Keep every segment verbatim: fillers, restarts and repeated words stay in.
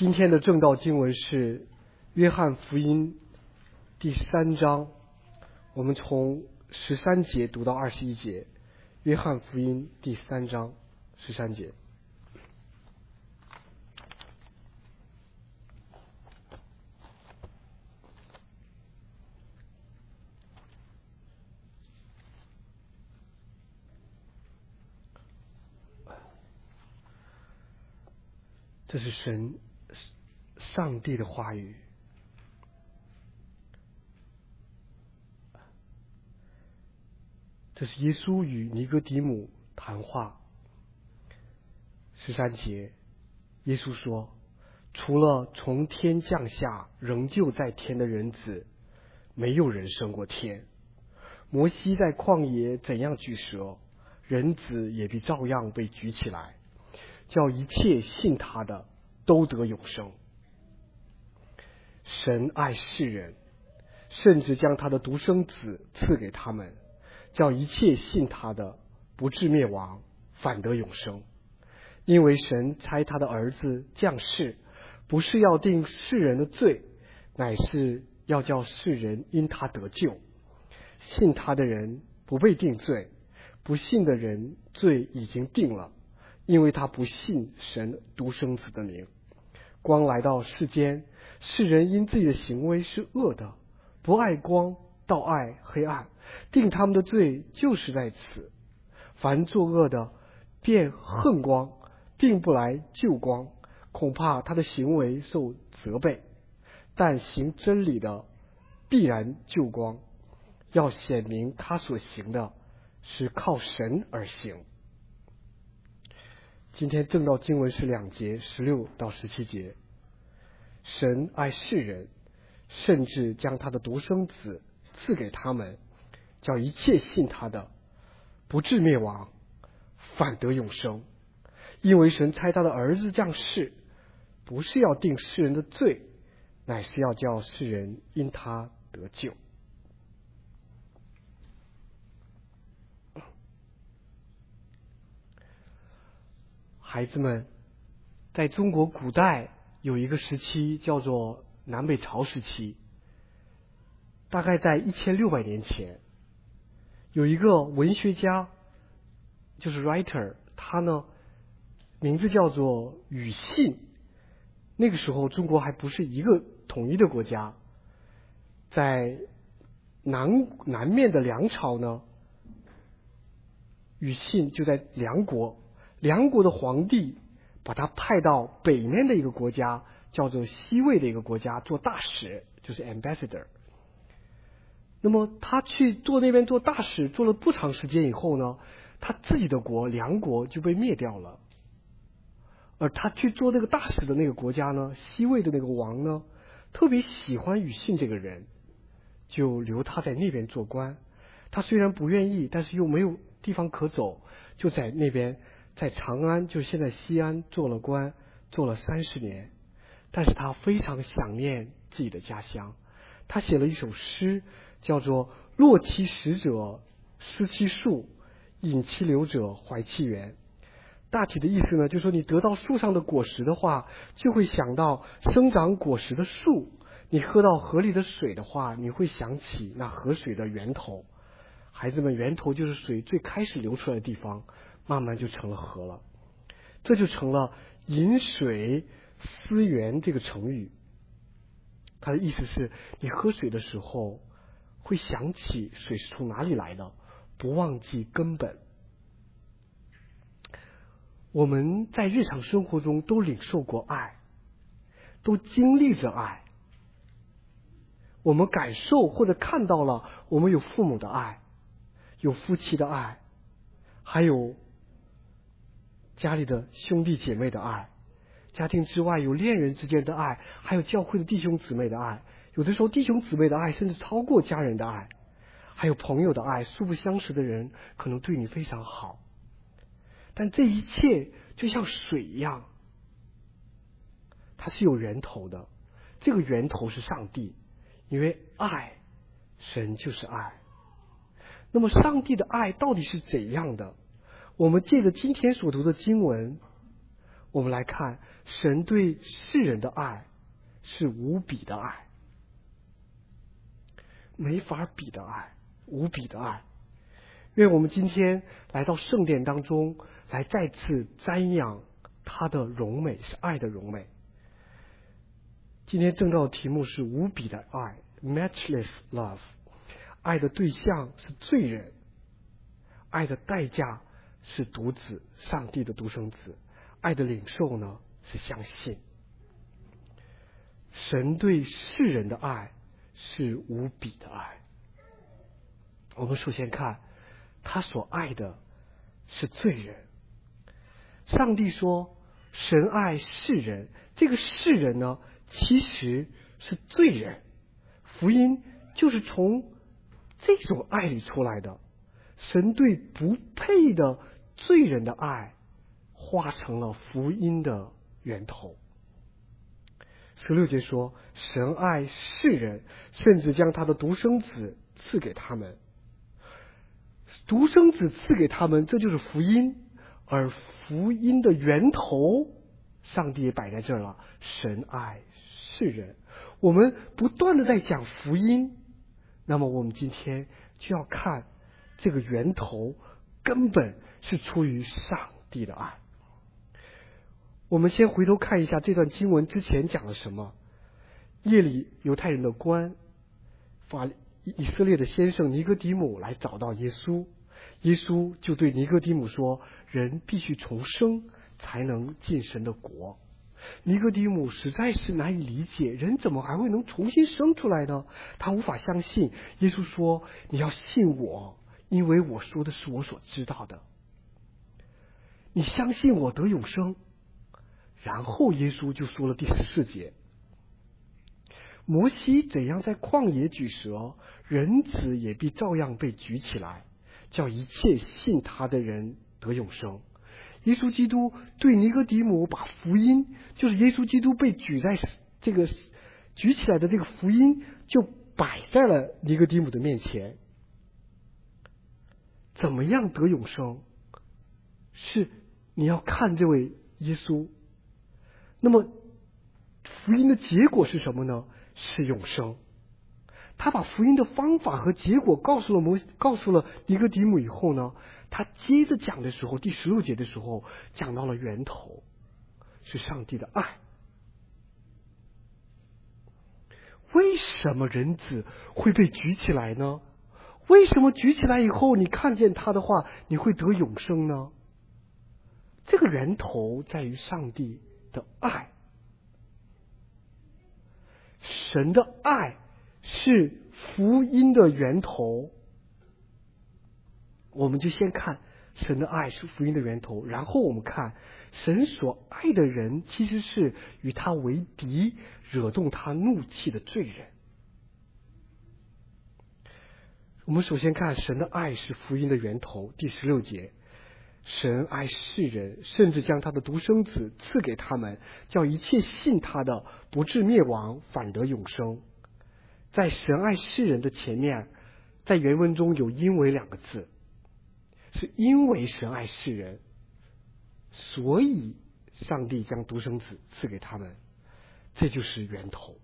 今天的正道经文是约翰福音第三章，我们从十三节读到二十一节。约翰福音第三章十三节。这是神上帝的话语。这是耶稣与尼哥底母谈话。十三节，耶稣说，除了从天降下仍旧在天的人子，没有人升过天。摩西在旷野怎样举蛇，人子也必照样被举起来，叫一切信他的都得永生。神爱世人，甚至将他的独生子赐给他们，叫一切信他的不至灭亡，反得永生。因为神差他的儿子降世，不是要定世人的罪，乃是要叫世人因他得救。信他的人不被定罪，不信的人罪已经定了，因为他不信神独生子的名。光来到世间，世人因自己的行为是恶的，不爱光，倒爱黑暗，定他们的罪就是在此。凡作恶的便恨光，并不来救光，恐怕他的行为受责备。但行真理的必然救光，要显明他所行的是靠神而行。今天正道经文是两节，十六到十七节。神爱世人，甚至将他的独生子赐给他们，叫一切信他的不至灭亡，反得永生。因为神差他的儿子降世，不是要定世人的罪，乃是要叫世人因他得救。孩子们，在中国古代有一个时期叫做南北朝时期，大概在一千六百年前，有一个文学家，就是 writer， 他呢名字叫做庾信。那个时候中国还不是一个统一的国家，在南南面的梁朝呢，庾信就在梁国，梁国的皇帝把他派到北面的一个国家，叫做西魏的一个国家做大使，就是 ambassador。 那么他去做那边做大使，做了不长时间以后呢，他自己的国梁国就被灭掉了。而他去做那个大使的那个国家呢，西魏的那个王呢，特别喜欢庾信这个人，就留他在那边做官。他虽然不愿意，但是又没有地方可走，就在那边在长安，就是现在西安做了官，做了三十年。但是他非常想念自己的家乡，他写了一首诗，叫做落其实者思其树，饮其流者怀其园。大体的意思呢，就是说你得到树上的果实的话，就会想到生长果实的树；你喝到河里的水的话，你会想起那河水的源头。孩子们，源头就是水最开始流出来的地方，慢慢就成了河了。这就成了饮水思源这个成语。它的意思是你喝水的时候会想起水是从哪里来的，不忘记根本。我们在日常生活中都领受过爱，都经历着爱。我们感受或者看到了，我们有父母的爱，有夫妻的爱，还有家里的兄弟姐妹的爱，家庭之外有恋人之间的爱，还有教会的弟兄姊妹的爱。有的时候弟兄姊妹的爱甚至超过家人的爱，还有朋友的爱，素不相识的人可能对你非常好。但这一切就像水一样，它是有源头的，这个源头是上帝，因为爱，神就是爱。那么上帝的爱到底是怎样的？我们借着今天所读的经文， 我们来看神对世人的爱是无比的爱，没法比的爱，无比的爱。愿我们今天来到圣殿当中，来再次瞻仰他的荣美，是爱的荣美。今天正道的题目是无比的爱 matchless love， 爱的对象是罪人，爱的代价是独子，上帝的独生子，爱的领受呢是相信。神对世人的爱是无比的爱。我们首先看他所爱的是罪人。上帝说神爱世人，这个世人呢其实是罪人，福音就是从这种爱里出来的。神对不配的罪人的爱化成了福音的源头。十六节说神爱世人，甚至将他的独生子赐给他们。独生子赐给他们，这就是福音，而福音的源头上帝也摆在这儿了，神爱世人。我们不断的在讲福音，那么我们今天就要看这个源头根本是出于上帝的爱。我们先回头看一下这段经文之前讲了什么。夜里犹太人的官，法以色列的先生尼哥底母来找到耶稣，耶稣就对尼哥底母说，人必须重生才能进神的国。尼哥底母实在是难以理解，人怎么还会能重新生出来呢？他无法相信。耶稣说，你要信我，因为我说的是我所知道的。你相信我得永生。然后耶稣就说了第十四节，摩西怎样在旷野举蛇，人子也必照样被举起来，叫一切信他的人得永生。耶稣基督对尼哥底母把福音，就是耶稣基督被举在这个举起来的这个福音，就摆在了尼哥底母的面前。怎么样得永生？是你要看这位耶稣。那么福音的结果是什么呢？是永生。他把福音的方法和结果告诉了摩告诉了尼哥底母以后呢，他接着讲的时候，第十六节的时候讲到了源头是上帝的爱。为什么人子会被举起来呢？为什么举起来以后你看见他的话你会得永生呢？这个源头在于上帝的爱。神的爱是福音的源头。我们就先看神的爱是福音的源头，然后我们看神所爱的人其实是与他为敌，惹动他怒气的罪人。我们首先看神的爱是福音的源头，第十六节，神爱世人，甚至将他的独生子赐给他们，叫一切信他的不至灭亡，反得永生。在神爱世人的前面，在原文中有因为两个字，是因为神爱世人，所以上帝将独生子赐给他们，这就是源头。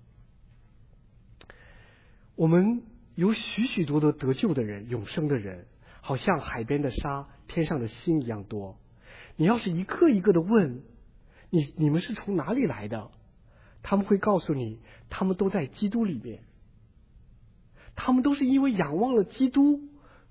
我们有许许多多得救的人，永生的人，好像海边的沙，天上的星一样多。你要是一个一个的问你你们是从哪里来的，他们会告诉你，他们都在基督里面，他们都是因为仰望了基督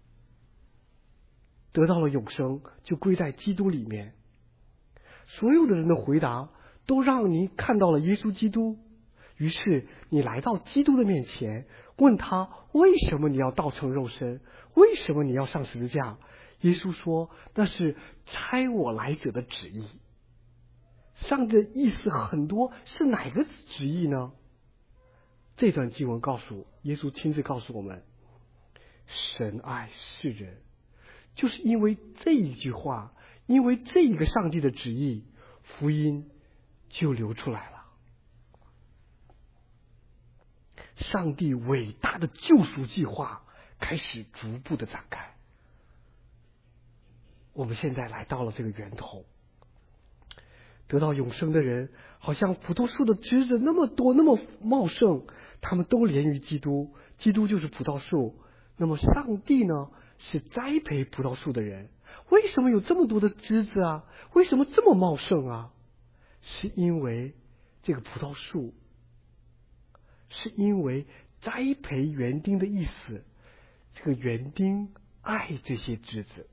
得到了永生，就归在基督里面。所有的人的回答都让你看到了耶稣基督，于是你来到基督的面前，问他为什么你要道成肉身，为什么你要上十字架。耶稣说，那是差我来者的旨意。上帝的意思很多，是哪个旨意呢？这段经文告诉耶稣亲自告诉我们，神爱世人，就是因为这一句话，因为这一个上帝的旨意，福音就流出来了。上帝伟大的救赎计划开始逐步的展开。我们现在来到了这个源头。 得到永生的人，好像葡萄树的枝子那么多，那么茂盛，他们都连于基督，基督就是葡萄树。那么上帝呢，是栽培葡萄树的人。为什么有这么多的枝子啊？为什么这么茂盛啊？是因为这个葡萄树，是因为栽培园丁的意思，这个园丁爱这些枝子。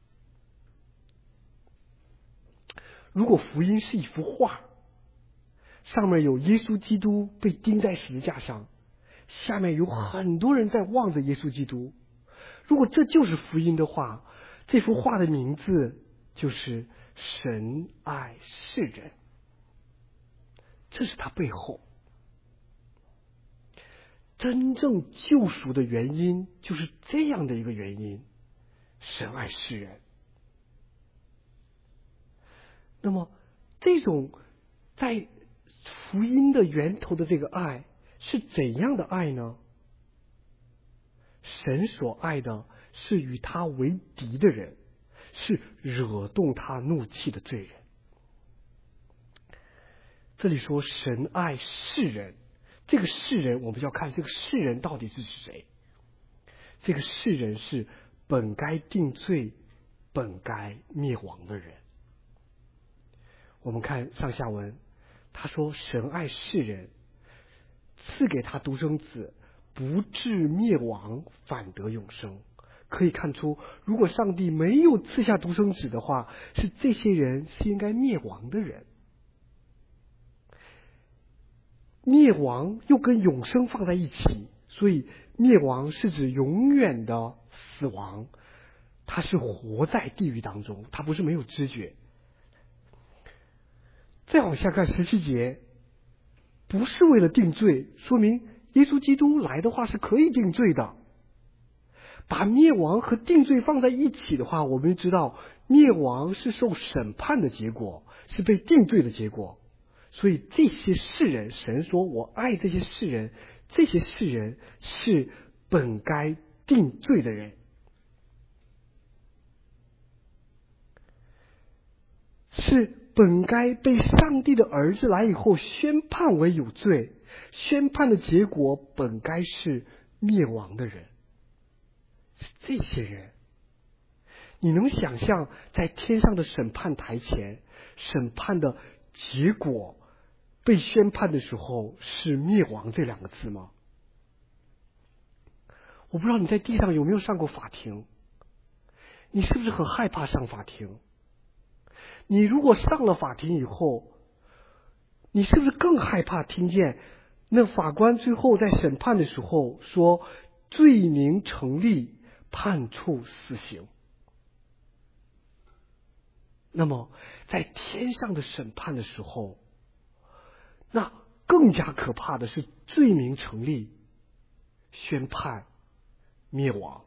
如果福音是一幅画，上面有耶稣基督被钉在十字架上，下面有很多人在望着耶稣基督，如果这就是福音的话，这幅画的名字就是神爱世人。这是他背后真正救赎的原因，就是这样的一个原因，神爱世人。那么这种在福音的源头的这个爱是怎样的爱呢？神所爱的是与他为敌的人，是惹动他怒气的罪人。这里说神爱世人，这个世人我们就要看这个世人到底是谁。这个世人是本该定罪、本该灭亡的人。我们看上下文，他说神爱世人，赐给他独生子，不至灭亡，反得永生。可以看出，如果上帝没有赐下独生子的话，是这些人是应该灭亡的人。灭亡又跟永生放在一起，所以灭亡是指永远的死亡，他是活在地狱当中，他不是没有知觉。再往下看十七节，不是为了定罪，说明耶稣基督来的话是可以定罪的。把灭亡和定罪放在一起的话，我们就知道灭亡是受审判的结果，是被定罪的结果。所以这些世人，神说我爱这些世人，这些世人是本该定罪的人，是本该被上帝的儿子来以后宣判为有罪，宣判的结果本该是灭亡的人。是这些人，你能想象在天上的审判台前，审判的结果被宣判的时候是灭亡这两个字吗？我不知道你在地上有没有上过法庭，你是不是很害怕上法庭？你如果上了法庭以后，你是不是更害怕听见那法官最后在审判的时候说罪名成立，判处死刑？那么在天上的审判的时候，那更加可怕的是罪名成立，宣判灭亡。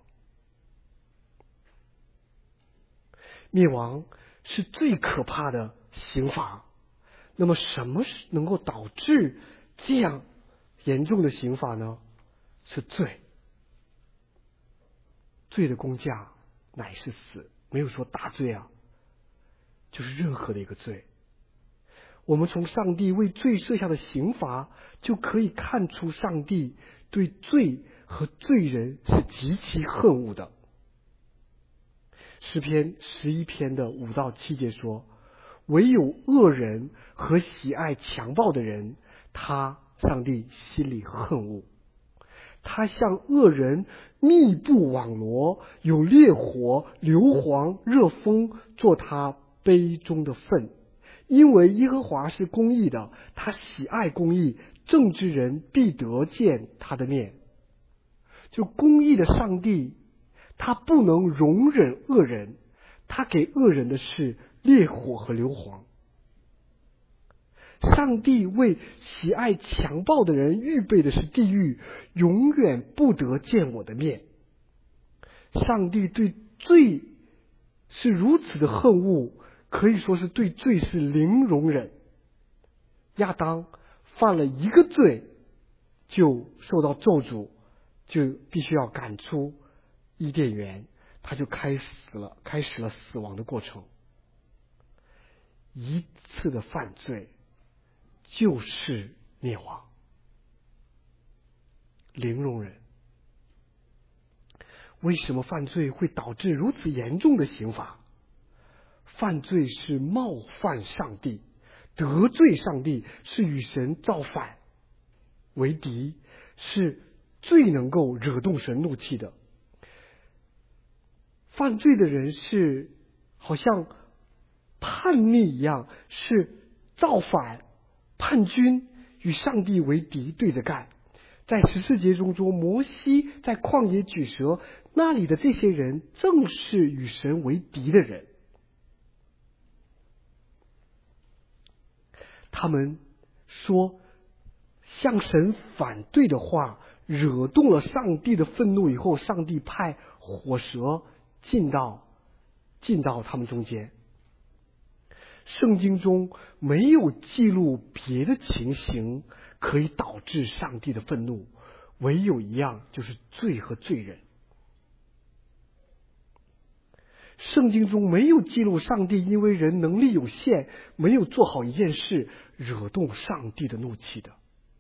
灭亡是最可怕的刑罚。那么什么能够导致这样严重的刑罚呢？是罪。罪的工价乃是死，没有说大罪啊，就是任何的一个罪。我们从上帝为罪设下的刑罚，就可以看出上帝对罪和罪人是极其恨恶的。诗篇十一篇的五到七节说，唯有恶人和喜爱强暴的人，他上帝心里恨恶。他向恶人密布网罗，有烈火、硫磺、热风做他杯中的粪。因为耶和华是公义的，他喜爱公义，正直人必得见他的面。就公义的上帝，他不能容忍恶人，他给恶人的是烈火和硫磺。上帝为喜爱强暴的人预备的是地狱，永远不得见我的面。上帝对罪是如此的恨恶，可以说是对罪是零容忍。亚当犯了一个罪，就受到咒诅，就必须要赶出伊甸园，他就开始了开始了死亡的过程。 一次的犯罪就是灭亡，零容忍。为什么犯罪会导致如此严重的刑罚？犯罪是冒犯上帝，得罪上帝，是与神造反为敌，是最能够惹动神怒气的。犯罪的人是好像叛逆一样，是造反叛军，与上帝为敌，对着干。在十四节中说，摩西在旷野举蛇，那里的这些人正是与神为敌的人。他们说向神反对的话，惹动了上帝的愤怒以后，上帝派火蛇进到进到他们中间。圣经中没有记录别的情形可以导致上帝的愤怒，唯有一样，就是罪和罪人。圣经中没有记录上帝因为人能力有限，没有做好一件事，惹动上帝的怒气的。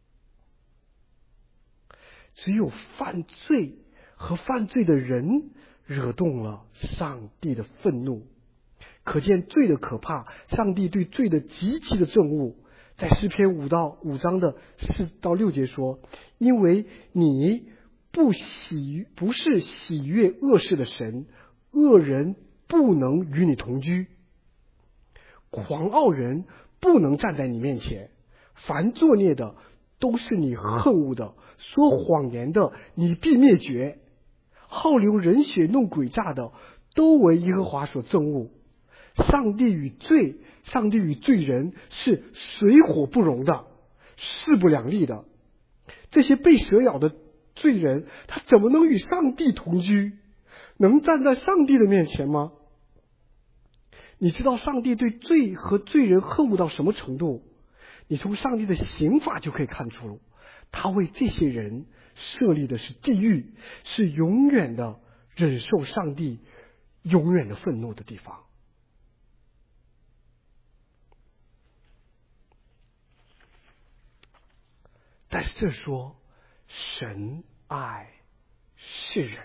只有犯罪和犯罪的人惹动了上帝的愤怒。可见罪的可怕，上帝对罪的极其的憎恶。在诗篇五到五章的四到六节说：因为你不喜不是喜悦恶事的神，恶人不能与你同居，狂傲人不能站在你面前，凡作孽的都是你恨恶的，说谎言的你必灭绝，好流人血弄诡诈的都为耶和华所憎恶。上帝与罪，上帝与罪人是水火不容的，势不两立的。这些被蛇咬的罪人，他怎么能与上帝同居？能站在上帝的面前吗？你知道上帝对罪和罪人恨恶到什么程度？你从上帝的刑罚就可以看出，他为这些人设立的是地狱，是永远的忍受上帝永远的愤怒的地方。但是这说神爱世人，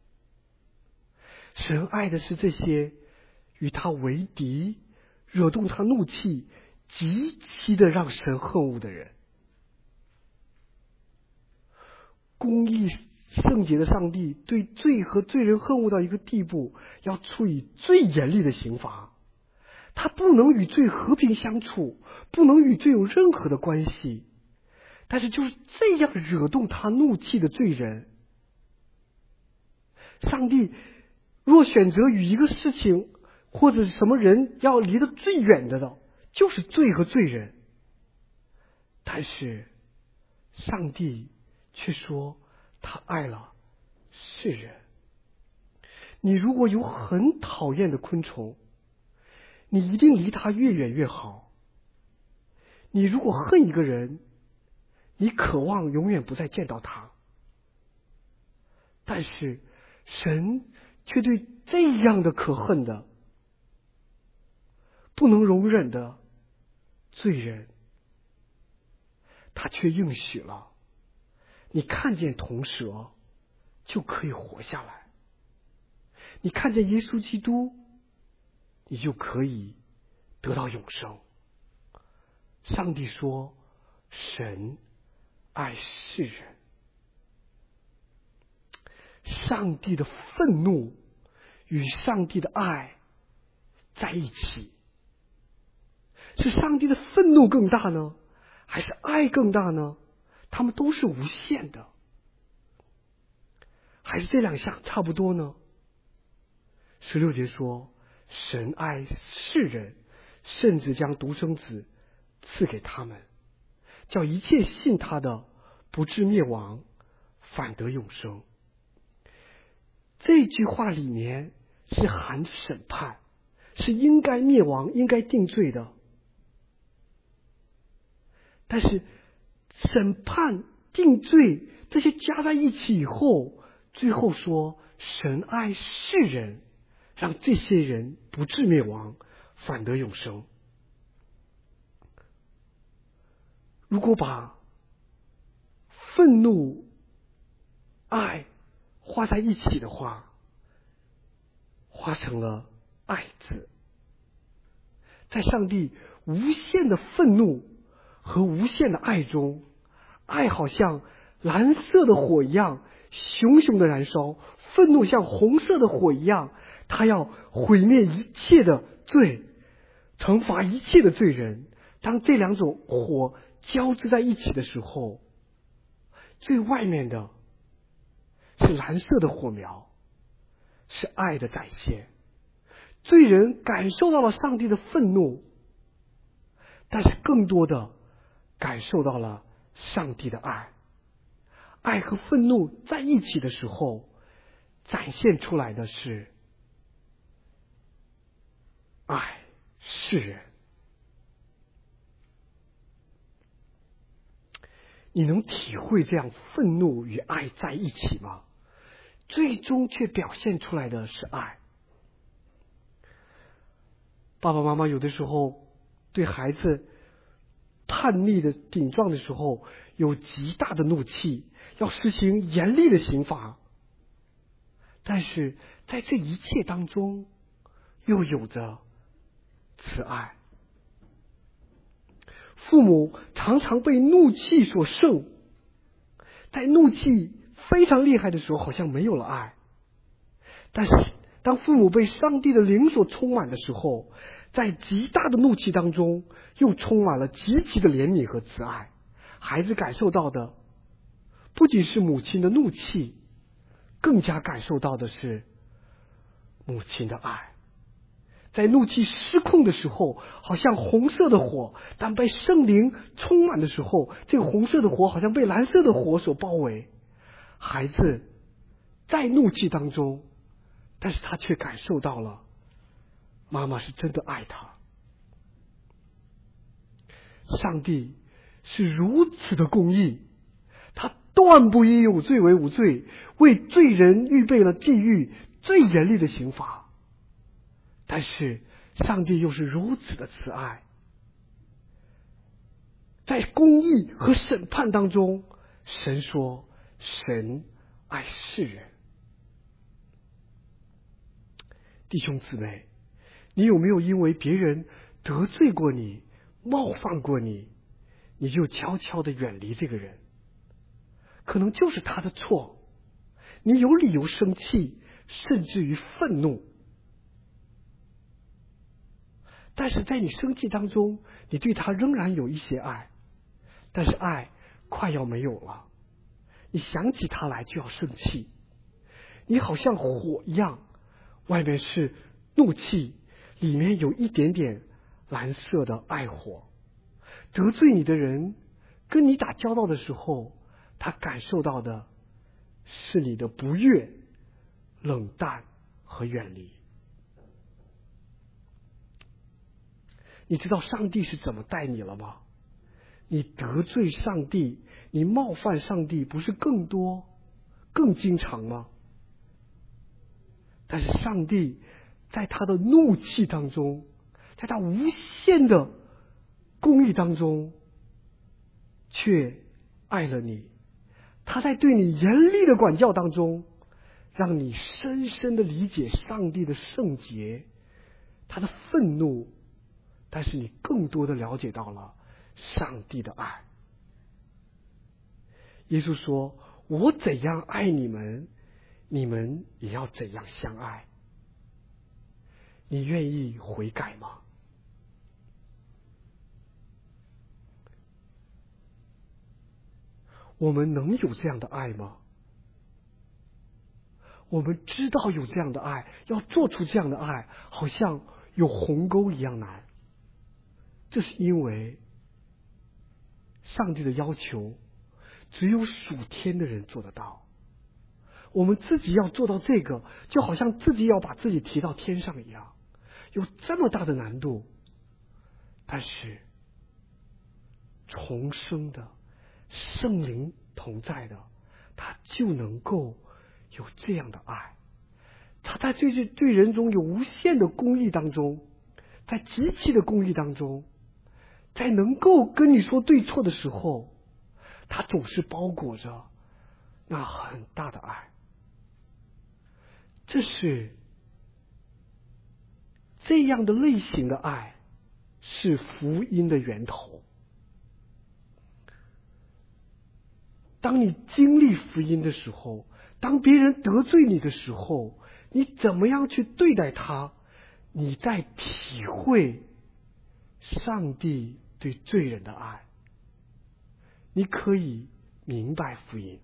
神爱的是这些与他为敌，惹动他怒气，极其的让神恨恶的人。公义圣洁的上帝对罪和罪人恨恶到一个地步，要处以最严厉的刑罚。他不能与罪和平相处，不能与罪有任何的关系。但是就是这样惹动他怒气的罪人，上帝若选择与一个事情或者什么人要离得最远的的，就是罪和罪人。但是上帝却说他爱了世人。你如果有很讨厌的昆虫，你一定离他越远越好。你如果恨一个人，你渴望永远不再见到他。但是神却对这样的可恨的、不能容忍的罪人，他却应许了，你看见铜蛇就可以活下来，你看见耶稣基督，你就可以得到永生。上帝说神爱世人，上帝的愤怒与上帝的爱在一起，是上帝的愤怒更大呢，还是爱更大呢？他们都是无限的，还是这两项差不多呢？十六节说神爱世人，甚至将独生子赐给他们，叫一切信他的不至灭亡，反得永生。这句话里面是含着审判，是应该灭亡、应该定罪的。但是审判、定罪这些加在一起以后，最后说神爱世人，让这些人不至灭亡，反得永生。 如果把愤怒、爱画在一起的话，画成了爱字。在上帝无限的愤怒和无限的爱中，爱好像蓝色的火一样熊熊的燃烧，愤怒像红色的火一样，它要毁灭一切的罪，惩罚一切的罪人。当这两种火交织在一起的时候，最外面的是蓝色的火苗，是爱的展现。罪人感受到了上帝的愤怒，但是更多的感受到了上帝的爱。爱和愤怒在一起的时候，展现出来的是爱世人。你能体会这样愤怒与爱在一起吗？最终却表现出来的是爱。爸爸妈妈有的时候对孩子叛逆的顶撞的时候，有极大的怒气，要实行严厉的刑罚，但是在这一切当中又有着慈爱。父母常常被怒气所胜，在怒气非常厉害的时候好像没有了爱，但是当父母被上帝的灵所充满的时候，在极大的怒气当中又充满了极其的怜悯和慈爱。孩子感受到的不仅是母亲的怒气，更加感受到的是母亲的爱。在怒气失控的时候，好像红色的火，但被圣灵充满的时候，这个红色的火好像被蓝色的火所包围。孩子在怒气当中，但是他却感受到了妈妈是真的爱他。上帝是如此的公义，他断不以有罪为无罪，为罪人预备了地狱最严厉的刑罚。但是上帝又是如此的慈爱，在公义和审判当中，神说神爱世人。弟兄姊妹，你有没有因为别人得罪过你、冒犯过你，你就悄悄的远离这个人？可能就是他的错，你有理由生气，甚至于愤怒。但是在你生气当中，你对他仍然有一些爱，但是爱快要没有了，你想起他来就要生气，你好像火一样，外面是怒气，里面有一点点蓝色的爱火。得罪你的人跟你打交道的时候，他感受到的是你的不悦、冷淡和远离。你知道上帝是怎么待你了吗？你得罪上帝，你冒犯上帝，不是更多、更经常吗？但是上帝在他的怒气当中，在他无限的公义当中，却爱了你。他在对你严厉的管教当中，让你深深的理解上帝的圣洁，他的愤怒，但是你更多的了解到了上帝的爱。耶稣说，我怎样爱你们，你们也要怎样相爱。你愿意悔改吗？我们能有这样的爱吗？我们知道有这样的爱，要做出这样的爱，好像有鸿沟一样难。这是因为上帝的要求只有属天的人做得到，我们自己要做到这个，就好像自己要把自己提到天上一样，有这么大的难度。但是重生的圣灵同在的，他就能够有这样的爱。他在对对人中有无限的公义当中，在极其的公义当中， 在能够跟你说对错的时候，他总是包裹着那很大的爱。这是这样的类型的爱，是福音的源头。当你经历福音的时候，当别人得罪你的时候，你怎么样去对待他？你在体会上帝对罪人的爱，你可以明白福音。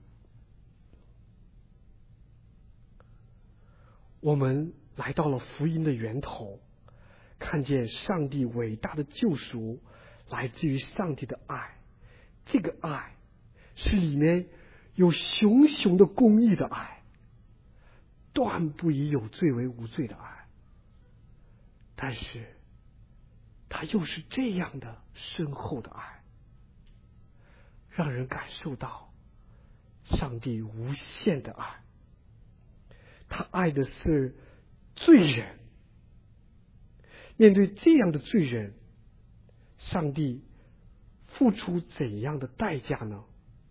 我们来到了福音的源头，看见上帝伟大的救赎来自于上帝的爱。这个爱是里面有熊熊的公义的爱，断不以有罪为无罪的爱，但是它又是这样的深厚的爱，让人感受到上帝无限的爱。他爱的是罪人，面对这样的罪人，上帝付出怎样的代价呢？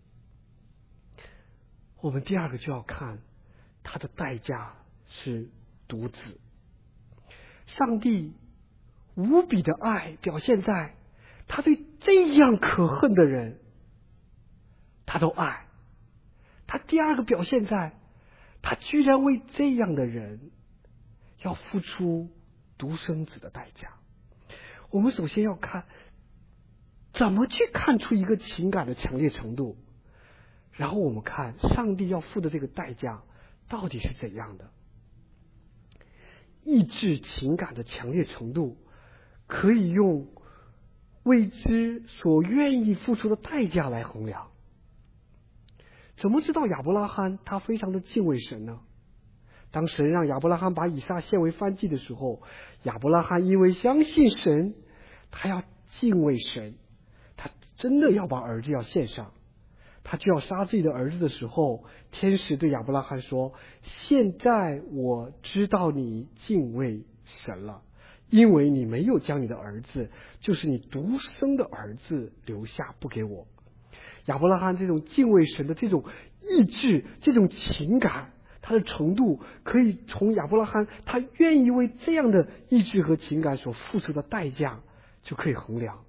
我们第二个就要看他的代价是独子。上帝无比的爱表现在他对这样可恨的人他都爱。他第二个表现在他居然为这样的人要付出独生子的代价。我们首先要看怎么去看出一个情感的强烈程度，然后我们看上帝要付的这个代价到底是怎样的。抑制情感的强烈程度可以用为之所愿意付出的代价来衡量。怎么知道亚伯拉罕他非常的敬畏神呢？当神让亚伯拉罕把以撒献为燔祭的时候，亚伯拉罕因为相信神，他要敬畏神，他真的要把儿子要献上。他就要杀自己的儿子的时候，天使对亚伯拉罕说：现在我知道你敬畏神了，因为你没有将你的儿子，就是你独生的儿子留下不给我。亚伯拉罕这种敬畏神的这种意志，这种情感，他的程度可以从亚伯拉罕他愿意为这样的意志和情感所付出的代价就可以衡量。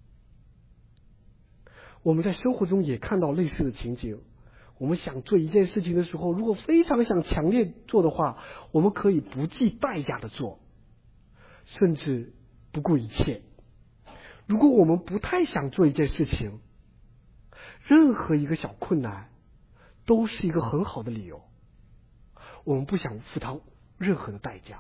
我们在生活中也看到类似的情景。我们想做一件事情的时候，如果非常想强烈做的话，我们可以不计代价的做，甚至不顾一切。如果我们不太想做一件事情，任何一个小困难都是一个很好的理由，我们不想付他任何的代价。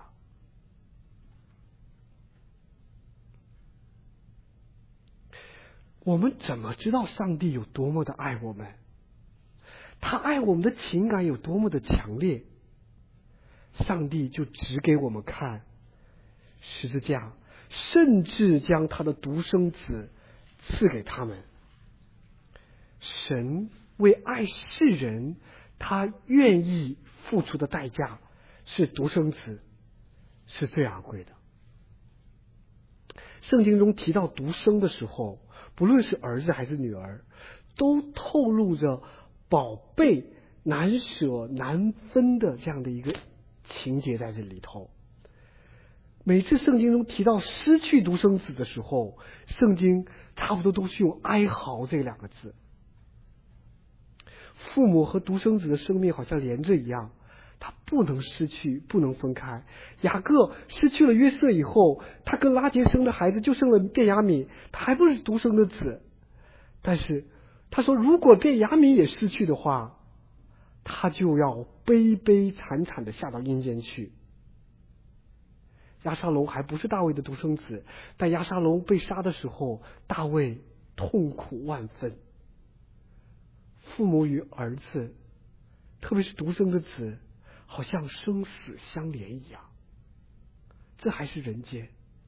我们怎么知道上帝有多么的爱我们？他爱我们的情感有多么的强烈？上帝就指给我们看十字架，甚至将他的独生子赐给他们。神为爱世人，他愿意付出的代价是独生子，是最昂贵的。圣经中提到独生的时候，不论是儿子还是女儿，都透露着宝贝难舍难分的这样的一个情节在这里头。每次圣经中提到失去独生子的时候，圣经差不多都是用哀嚎这两个字。父母和独生子的生命好像连着一样，他不能失去，不能分开。雅各失去了约瑟以后，他跟拉结生的孩子就剩了便雅悯，他还不是独生的子。但是他说，如果便雅悯也失去的话，他就要悲悲惨惨的下到阴间去。押沙龙还不是大卫的独生子，但押沙龙被杀的时候，大卫痛苦万分。父母与儿子，特别是独生的子，好像生死相连一样。这还是人间。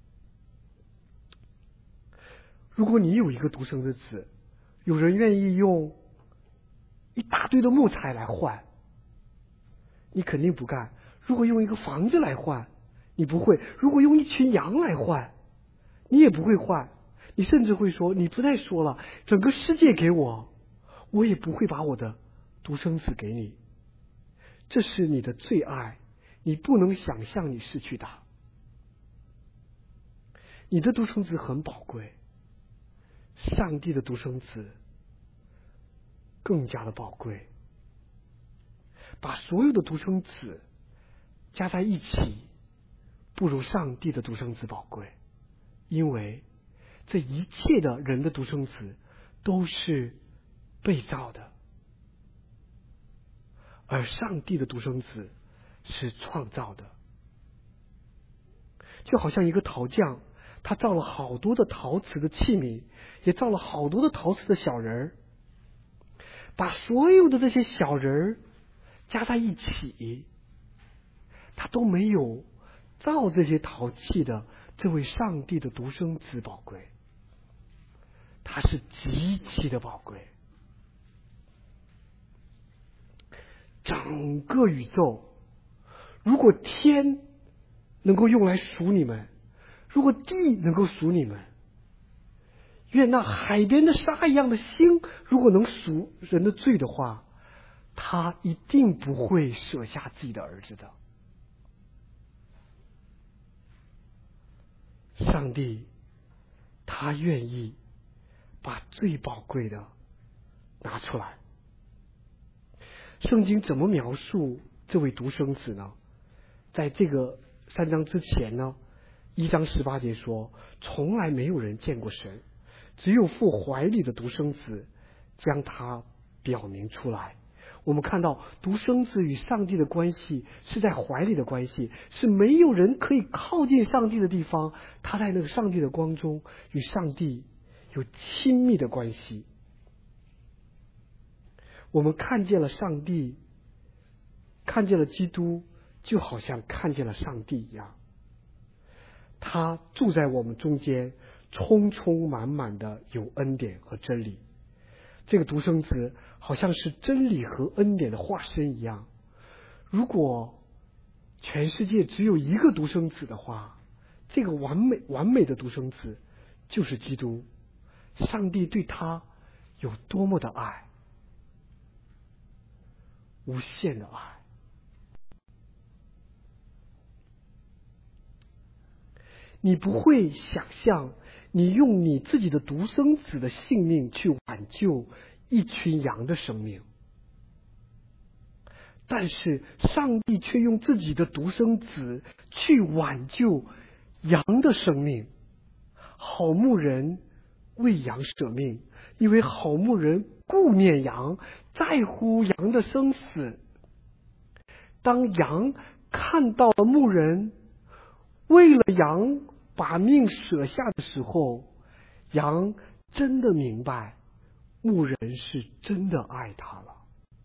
如果你有一个独生的子，有人愿意用一大堆的木材来换，你肯定不干。如果用一个房子来换，你不会。如果用一群羊来换，你也不会换。 你甚至会说，你不再说了，整个世界给我，我也不会把我的独生子给你。这是你的最爱，你不能想象你失去它。你的独生子很宝贵，上帝的独生子更加的宝贵。把所有的独生子加在一起，不如上帝的独生子宝贵，因为这一切的人的独生子都是被造的，而上帝的独生子是创造的。就好像一个陶匠，他造了好多的陶瓷的器皿，也造了好多的陶瓷的小人儿，把所有的这些小人儿加在一起，他都没有造这些陶器的这位上帝的独生子宝贵，他是极其的宝贵。整个宇宙，如果天能够用来数你们，如果地能够数你们，愿那海边的沙一样的星，如果能数人的罪的话，他一定不会舍下自己的儿子的。上帝他愿意把最宝贵的拿出来。圣经怎么描述这位独生子呢？在这个三章之前呢，一章十八节说，从来没有人见过神，只有父怀里的独生子将他表明出来。我们看到独生子与上帝的关系是在怀里的关系，是没有人可以靠近上帝的地方，他在那个上帝的光中与上帝有亲密的关系。我们看见了上帝，看见了基督，就好像看见了上帝一样，他住在我们中间，充充满满的有恩典和真理。这个独生子好像是真理和恩典的化身一样。如果全世界只有一个独生子的话，这个完美完美的独生子就是基督。上帝对他有多么的爱，无限的爱。你不会想象你用你自己的独生子的性命去挽救一群羊的生命，但是上帝却用自己的独生子去挽救羊的生命。好牧人为羊舍命，因为好牧人顾念羊，在乎羊的生死。当羊看到了牧人为了羊把命舍下的时候，羊真的明白牧人是真的爱他了。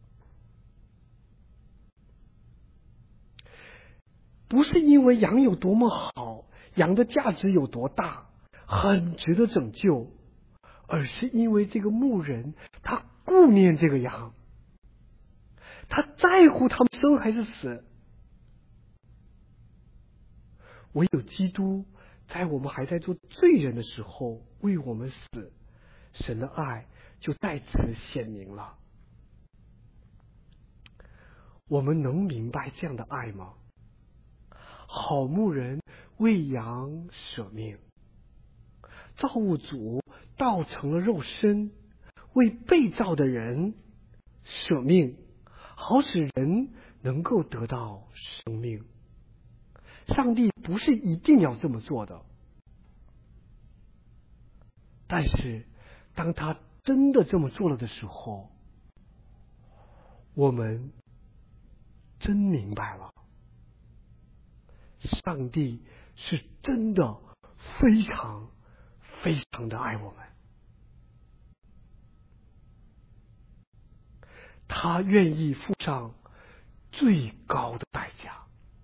不是因为羊有多么好，羊的价值有多大，很值得拯救，而是因为这个牧人他顾念这个羊，他在乎他们生还是死。唯有基督在我们还在做罪人的时候为我们死，神的爱就在此显明了。我们能明白这样的爱吗？好牧人为羊舍命，造物主道成了肉身，为被造的人舍命，好使人能够得到生命。上帝不是一定要这么做的，但是当他真的这么做了的时候，我们真明白了，上帝是真的非常非常的爱我们，他愿意付上最高的代价。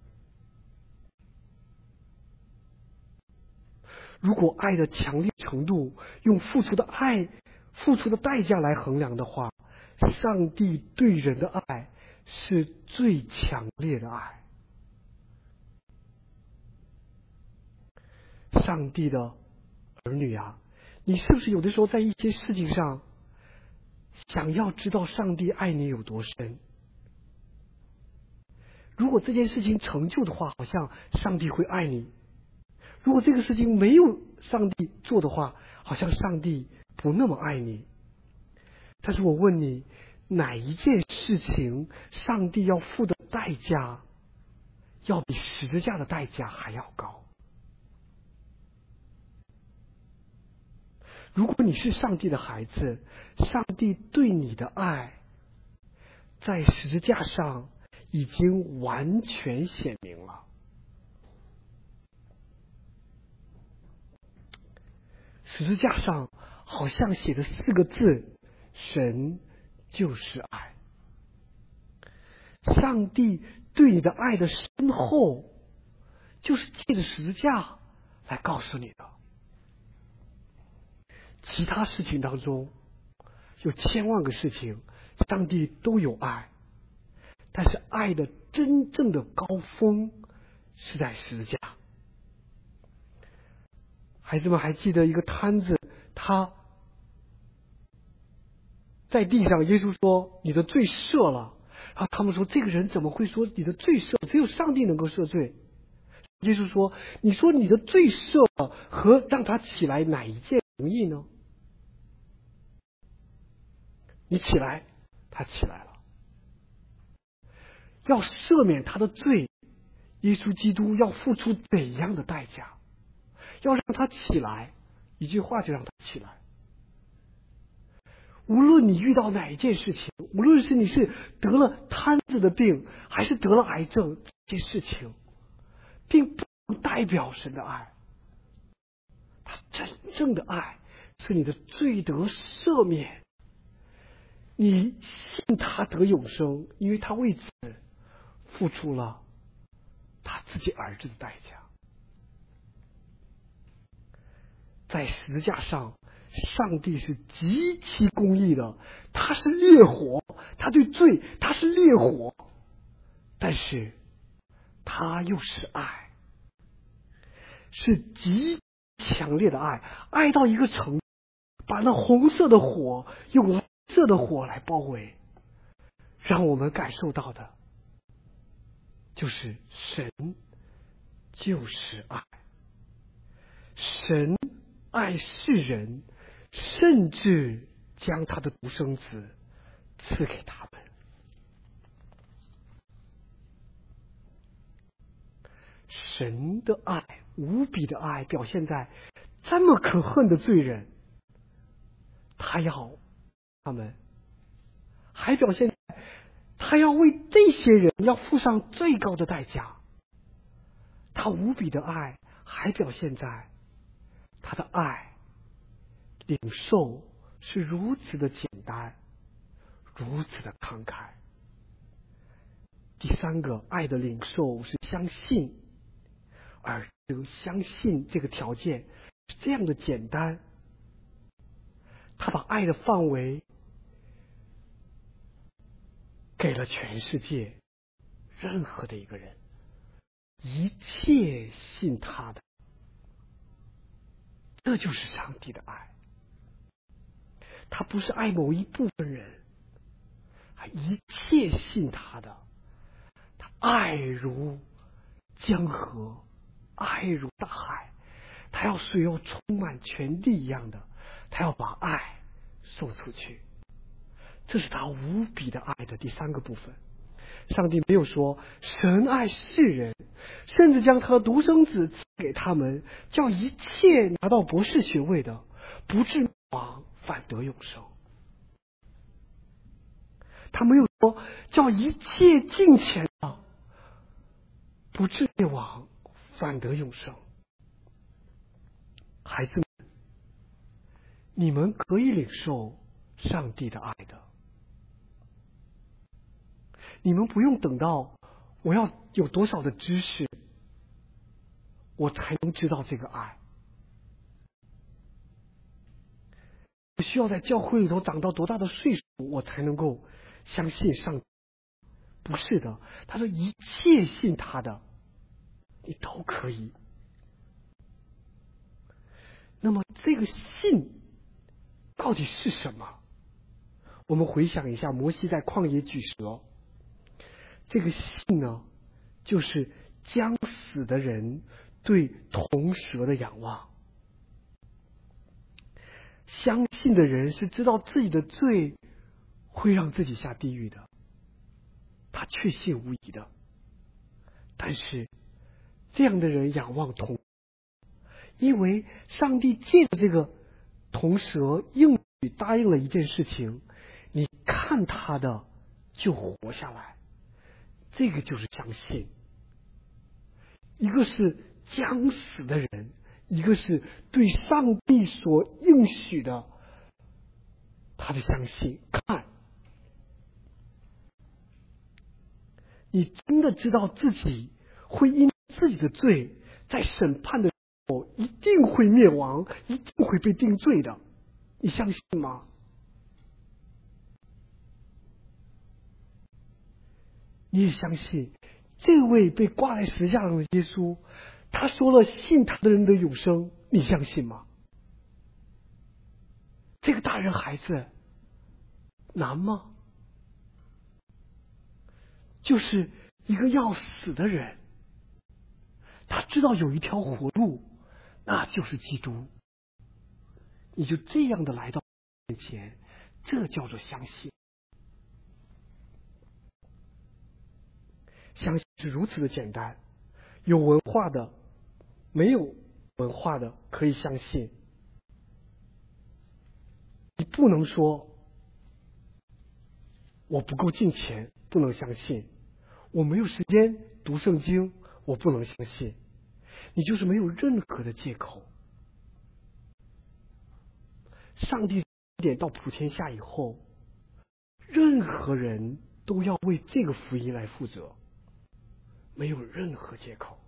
如果爱的强烈程度用付出的爱、付出的代价来衡量的话，上帝对人的爱是最强烈的爱。上帝的儿女啊， 你是不是有的时候在一些事情上想要知道上帝爱你有多深？如果这件事情成就的话，好像上帝会爱你；如果这个事情没有上帝做的话，好像上帝不那么爱你。但是我问你，哪一件事情上帝要付的代价要比十字架的代价还要高？如果你是上帝的孩子，上帝对你的爱在十字架上已经完全显明了。十字架上好像写着四个字：神就是爱。上帝对你的爱的深厚，就是借着十字架来告诉你的。其他事情当中有千万个事情，上帝都有爱，但是爱的真正的高峰是在十字架。孩子们还记得一个摊子，他在地上，耶稣说你的罪赦了，然后他们说这个人怎么会说你的罪赦？只有上帝能够赦罪。耶稣说，你说你的罪赦了和让他起来哪一件容易呢？你起来，他起来了。要赦免他的罪，耶稣基督要付出怎样的代价？要让他起来，一句话就让他起来。无论你遇到哪一件事情，无论是你是得了瘫子的病，还是得了癌症，这件事情并不代表神的爱。他真正的爱是你的罪得赦免，你信他得永生，因为他为此付出了他自己儿子的代价。在十字架上，上帝是极其公义的，他是烈火，他对罪他是烈火，但是他又是爱，是极强烈的爱，爱到一个程度，把那红色的火用蓝色的火来包围，让我们感受到的就是神就是爱。神爱世人，甚至将他的独生子赐给他们。神的爱，无比的爱，表现在这么可恨的罪人，他要他们，还表现在他要为这些人要付上最高的代价。他无比的爱还表现在他的爱领受是如此的简单，如此的慷慨。第三个，爱的领受是相信，而这个相信这个条件是这样的简单。他把爱的范围给了全世界任何的一个人，一切信他的，这就是上帝的爱。他不是爱某一部分人，一切信他的，他爱如江河，爱如大海，他要水要充满全地一样的，他要把爱送出去。这是他无比的爱的第三个部分。上帝没有说神爱世人，甚至将他的独生子赐给他们，叫一切拿到博士学位的不至灭亡，反得永生。他没有说叫一切敬虔的不至灭亡，反得永生。孩子们，你们可以领受上帝的爱的。你们不用等到我要有多少的知识，我才能知道这个爱。我需要在教会里头长到多大的岁数，我才能够相信上帝？不是的，他说一切信他的，你都可以。 那么这个信到底是什么？我们回想一下，摩西在旷野举蛇，这个信呢，就是将死的人对铜蛇的仰望。相信的人是知道自己的罪会让自己下地狱的，他确信无疑的。但是这样的人仰望铜，因为上帝借着这个铜蛇应许答应了一件事情，你看他的就活下来，这个就是相信。一个是将死的人，一个是对上帝所应许的他的相信。看，你真的知道自己会因自己的罪在审判的时候一定会灭亡，一定会被定罪的，你相信吗？你也相信这位被挂在十字架上的耶稣，他说了信他的人的永生，你相信吗？这个大人孩子难吗？就是一个要死的人，他知道有一条活路，那就是基督。你就这样的来到面前，这叫做相信。相信是如此的简单，有文化的，没有文化的可以相信。你不能说我不够敬虔，不能相信；我没有时间读圣经，我不能相信。你就是没有任何的借口。上帝点到普天下以后，任何人都要为这个福音来负责，没有任何借口。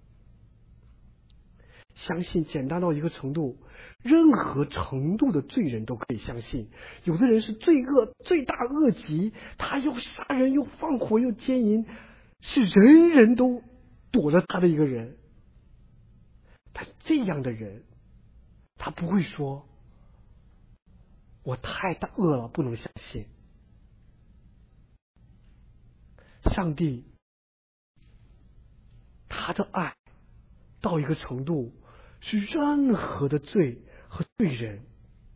相信简单到一个程度，任何程度的罪人都可以相信。有的人是罪恶罪大恶极，他又杀人又放火又奸淫，是人人都躲着他的一个人。但这样的人，他不会说我太大恶了，不能相信。上帝他的爱到一个程度，是任何的罪和罪人，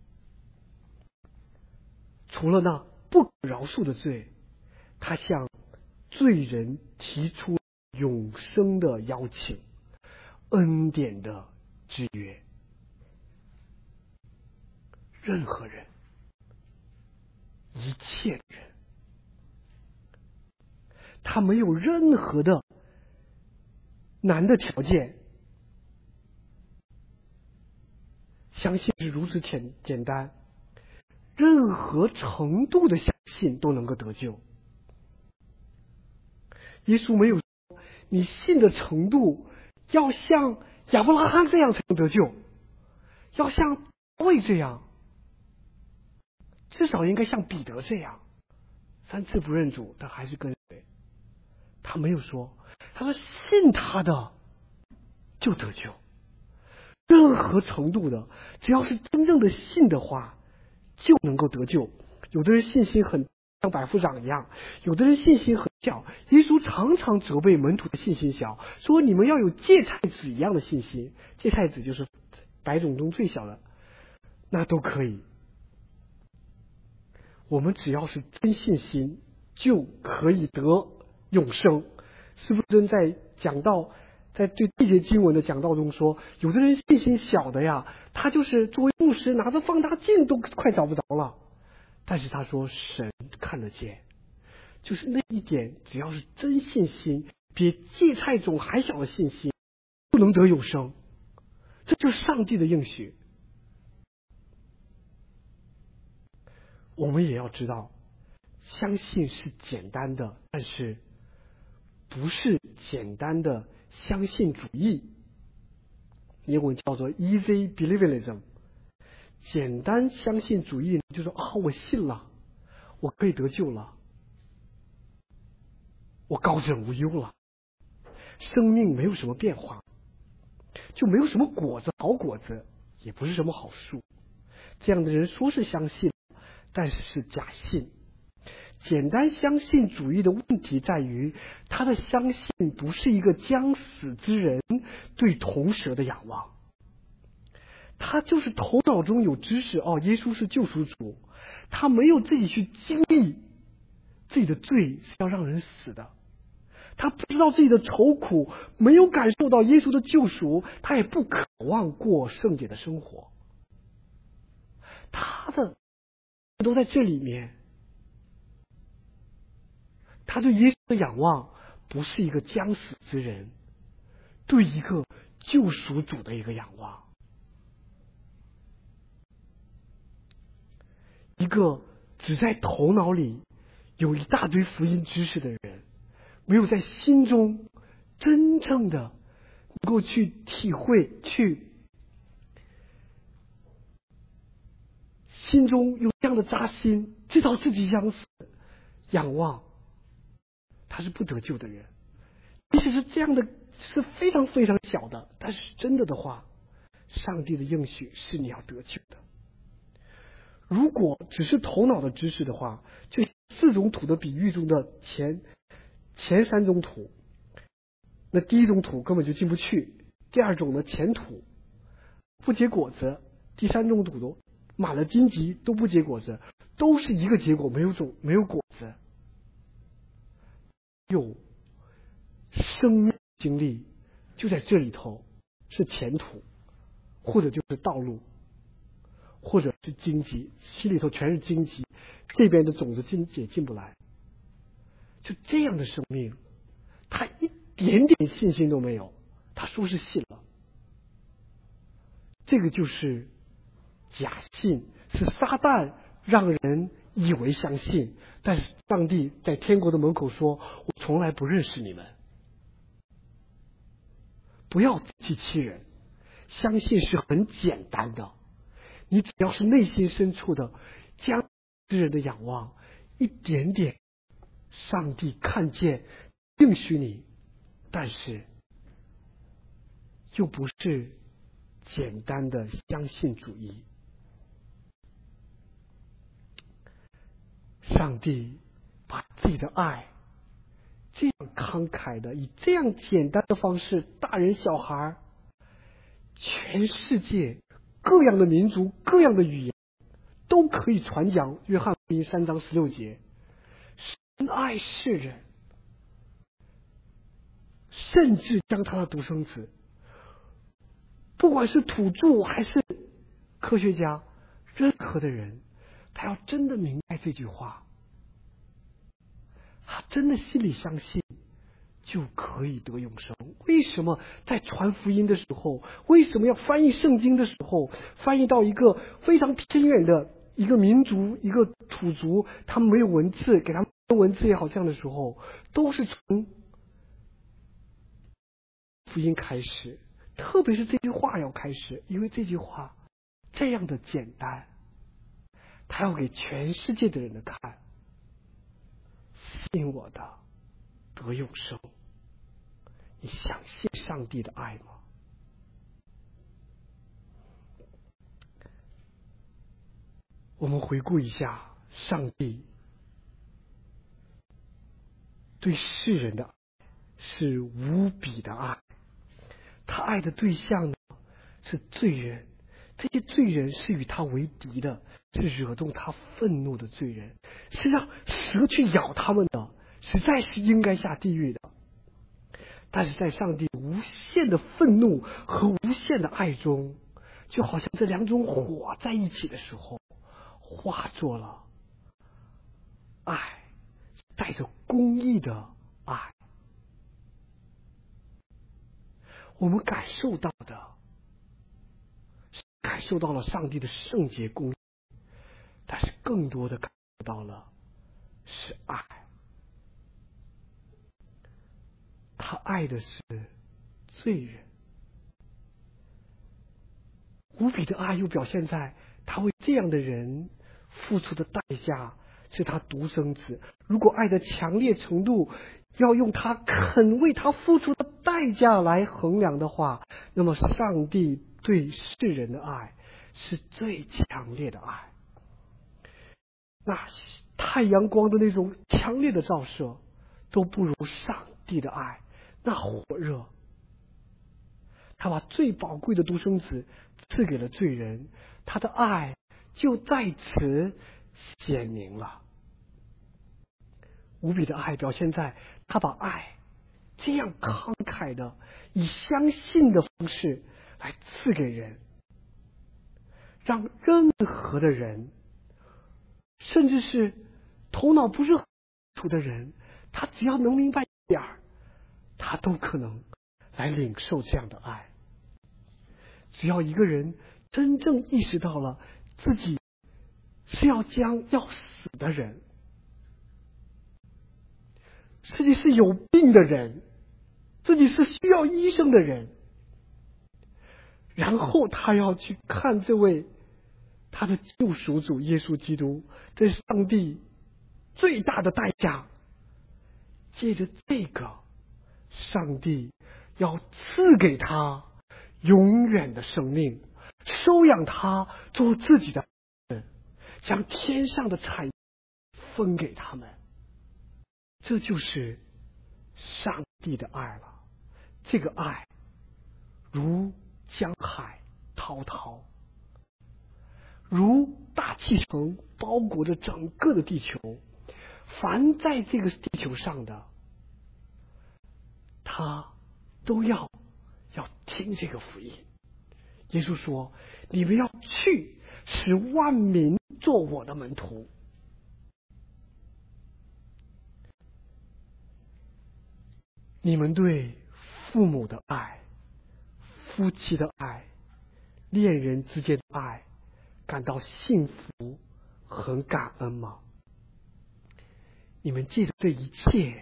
除了那不可饶恕的罪，他向罪人提出永生的邀请，恩典的制约。任何人，一切的人，他没有任何的难的条件。相信是如此简简单，任何程度的相信都能够得救。耶稣没有说你信的程度要像亚伯拉罕这样才能得救，要像大卫这样，至少应该像彼得这样，三次不认主但还是跟随。他没有说，他说信他的就得救。任何程度的，只要是真正的信的话，就能够得救。有的人信心很像百夫长一样，有的人信心很小。耶稣常常责备门徒的信心小，说你们要有芥菜籽一样的信心。芥菜籽就是百种中最小的，那都可以。我们只要是真信心，就可以得永生。师父真在讲到在对这节经文的讲道中说，有的人信心小的呀，他就是作为牧师拿着放大镜都快找不着了。但是他说神看得见，就是那一点，只要是真信心，比芥菜种还小的信心，不能得永生。这就是上帝的应许。我们也要知道，相信是简单的，但是不是简单的相信主义，英文叫做 easy believism。 简单相信主义就说啊，我信了，我可以得救了，我高枕无忧了，生命没有什么变化，就没有什么果子好果子， 也不是什么好书。这样的人说是相信，但是是假信。简单相信主义的问题在于，他的相信不是一个将死之人对铜蛇的仰望，他就是头脑中有知识，哦，耶稣是救赎主，他没有自己去经历自己的罪是要让人死的，他不知道自己的愁苦，没有感受到耶稣的救赎，他也不渴望过圣洁的生活，他的都在这里面。他对耶稣的仰望不是一个将死之人对一个救赎主的一个仰望，一个只在头脑里有一大堆福音知识的人，没有在心中真正的能够去体会，去心中有这样的扎心，知道自己将死，仰望，他是不得救的人。即使是这样的是非常非常小的，但是真的的话，上帝的应许是你要得救的。如果只是头脑的知识的话，就四种土的比喻中的前前三种土，那第一种土根本就进不去，第二种的前土不结果子，第三种土都满了荆棘都不结果子，都是一个结果，没有种没有果子。有生命经历就在这里头，是前途，或者就是道路，或者是荆棘，心里头全是荆棘，这边的种子进也进不来。就这样的生命，他一点点信心都没有，他说是信了，这个就是假信，是撒旦让人以为相信，但是上帝在天国的门口说，我从来不认识你们。不要自欺欺人，相信是很简单的，你只要是内心深处的将之人的仰望，一点点上帝看见应许你，但是又不是简单的相信主义。上帝把自己的爱这样慷慨的，以这样简单的方式，大人小孩全世界各样的民族各样的语言都可以传讲。约翰福音三章十六节，神爱世人，甚至将他的独生子，不管是土著还是科学家，任何的人，他要真的明白这句话，他真的心里相信，就可以得永生。为什么在传福音的时候，为什么要翻译圣经的时候，翻译到一个非常偏远的一个民族，一个土族，他们没有文字，给他们文字也好，这样的时候，都是从福音开始，特别是这句话要开始，因为这句话这样的简单，他要给全世界的人的看，信我的得永生。你相信上帝的爱吗？我们回顾一下上帝对世人的爱是无比的爱，他爱的对象呢是罪人，这些罪人是与他为敌的，是惹动他愤怒的罪人，是让蛇去咬他们的，实在是应该下地狱的。但是在上帝无限的愤怒和无限的爱中，就好像这两种火在一起的时候，化作了爱，带着公义的爱。我们感受到的，感受到了上帝的圣洁公义，但是更多的感受到了是爱。他爱的是罪人，无比的爱又表现在他为这样的人付出的代价是他独生子。如果爱的强烈程度要用他肯为他付出的代价来衡量的话，那么上帝对世人的爱是最强烈的爱。那太阳光的那种强烈的照射都不如上帝的爱那火热。他把最宝贵的独生子赐给了罪人，他的爱就在此显明了。无比的爱表现在他把爱这样慷慨的以相信的方式来赐给人，让任何的人，甚至是头脑不是很清楚的人，他只要能明白一点儿，他都可能来领受这样的爱。只要一个人真正意识到了自己是要将要死的人，自己是有病的人，自己是需要医生的人，然后他要去看这位他的救赎主耶稣基督，这是上帝最大的代价。借着这个，上帝要赐给他永远的生命，收养他做自己的人，将天上的产业分给他们。这就是上帝的爱了。这个爱如江海滔滔，如大气层包裹着整个的地球，凡在这个地球上的，他都要要听这个福音。耶稣说：“你们要去，使万民做我的门徒。”你们对父母的爱、夫妻的爱、恋人之间的爱感到幸福、很感恩吗？你们借着这一切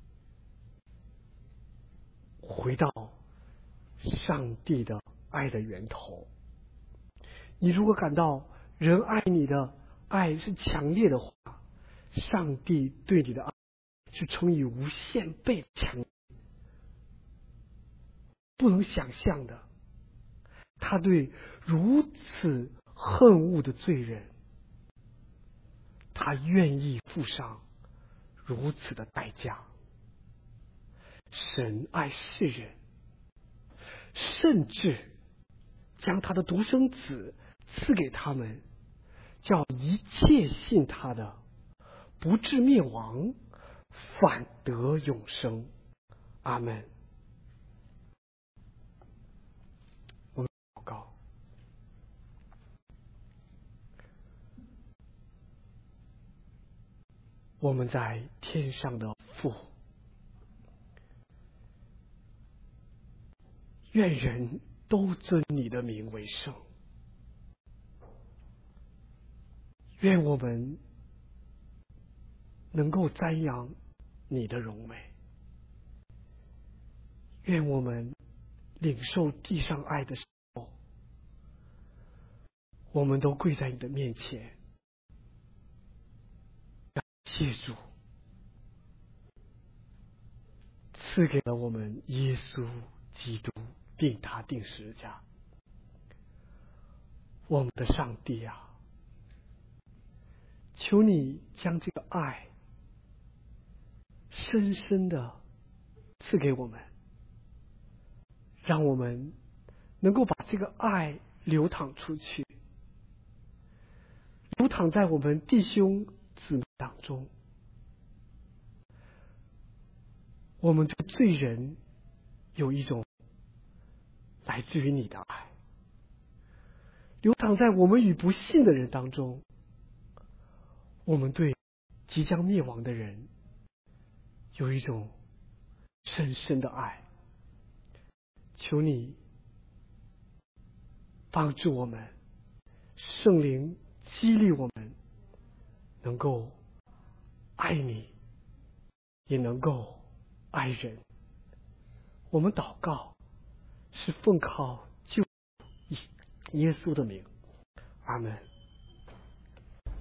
回到上帝的爱的源头。你如果感到人爱你的爱是强烈的话，上帝对你的爱是乘以无限倍强烈，不能想象的。他对如此恨恶的罪人，他愿意付上如此的代价。神爱世人，甚至将他的独生子赐给他们，叫一切信他的不至灭亡，反得永生。阿们。我们祷告。我们在天上的父，愿人都尊你的名为圣。愿我们能够瞻仰你的荣美，愿我们领受地上爱的时候，我们都跪在你的面前，感谢主赐给了我们耶稣基督，定他定十字架。我们的上帝啊，求你将这个爱深深的赐给我们，让我们能够把这个爱流淌出去，流淌在我们弟兄姊妹当中。我们对罪人有一种来自于你的爱，流淌在我们与不信的人当中。我们对即将灭亡的人有一种深深的爱。求你帮助我们，圣灵激励我们，能够爱你，也能够爱人。我们祷告是奉靠救耶稣的名，阿们。